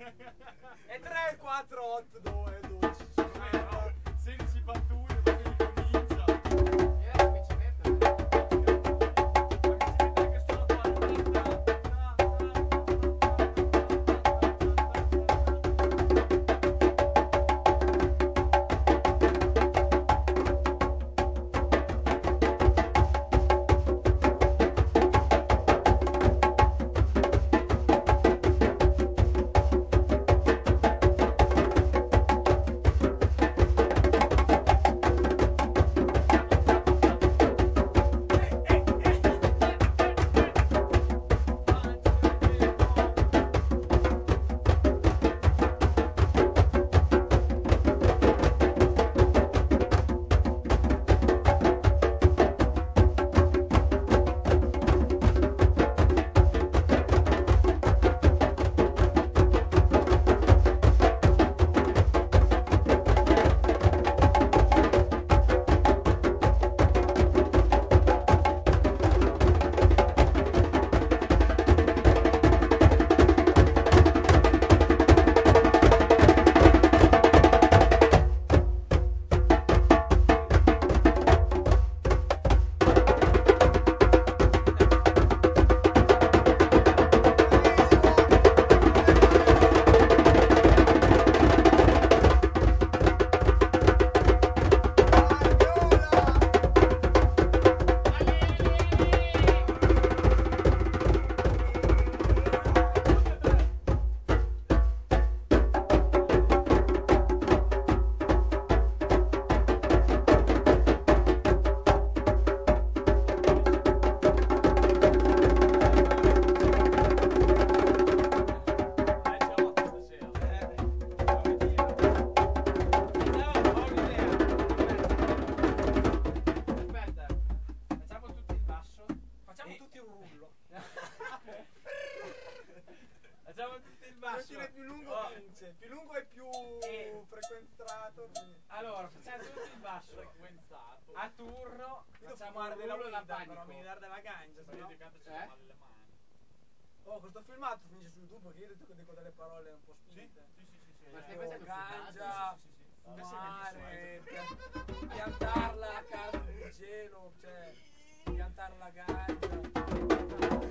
E 3, 4, 8, 2, 12. 16 battute, poi ricomincia. E la bicicletta. Che sono qua. Aspetta, facciamo tutti il basso. Facciamo tutti un rullo. Facciamo tutti il Chi basso. è più lungo Oh. vince. Più lungo è più frequentato. quindi- Allora, facciamo tutti il basso. Frequentato. A turno Io devo facciamo fumare un della rullo da guida, però panico. mi devi dare della ganja, se no. Vedete, ci Eh? fa male le mani. Oh, questo filmato finisce su YouTube perché io dico delle parole un po' Sì, spinte. sì, sì, sì. Ma stai Tipo facendo ganja, Sì, sì, sì. fumare, piantarla a casa di gelo, cioè piantare la ganja.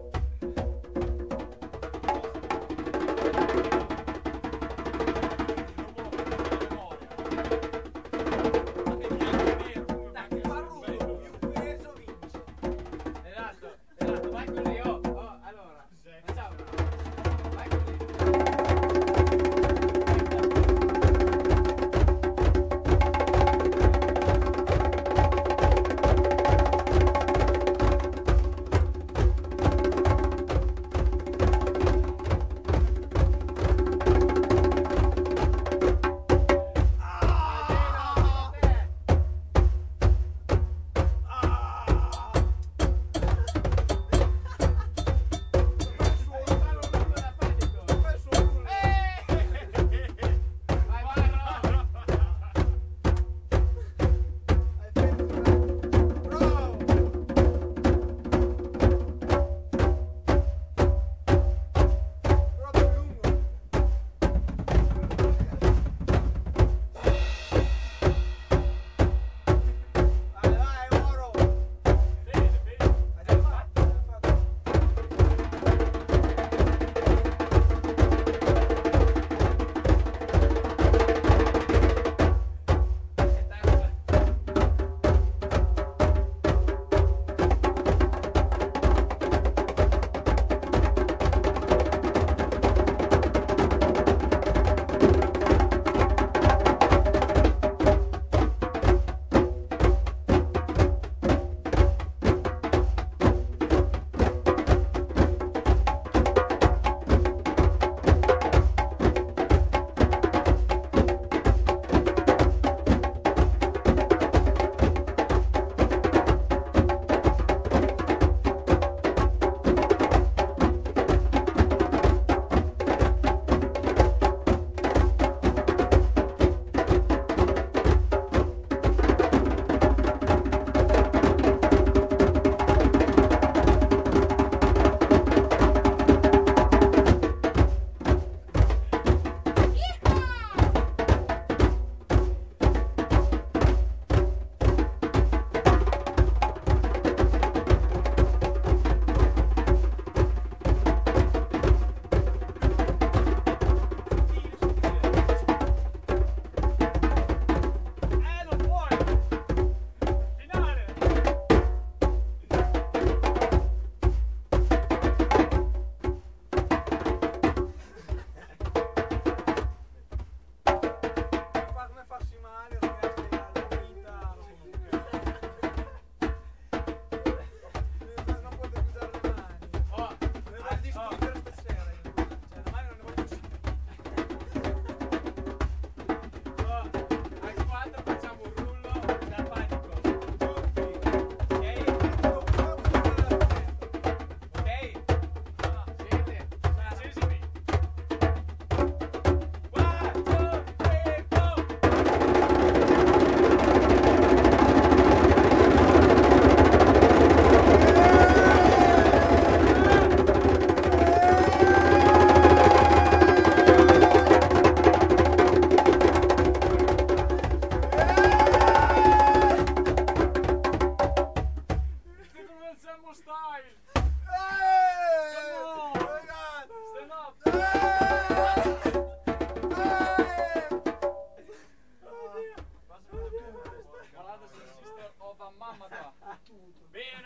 Dai, che fa rullo, più peso vince. Esatto, esatto, vai così, allora, facciamo. Vai così.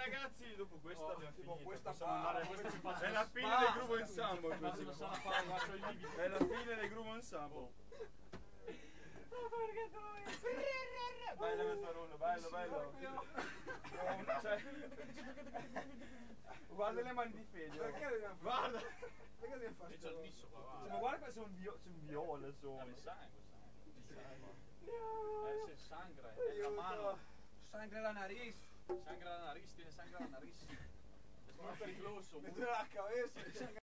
ragazzi, dopo questa abbiamo tipo finito. questa Possiamo qua, andare questa questa si fa- è la fine basta, del Groove Ensemble. Faccio una sala pausa, c'ho i limiti. È la fine del Groove Ensemble. Bello questo rullo, bello, bello. Cioè, guarda le mani di Fede. Perché dobbiamo Guarda. Perché dobbiamo fare E c'ho sto il roba? misso qua, Cioè, va. ma guarda qua c'è un viola insomma. C'è sangue. Se sangra, è la mano. Sangue la nariz. Sangra la nariz, tiene sangue la nariz. Es muy peligroso. Me duele la cabeza.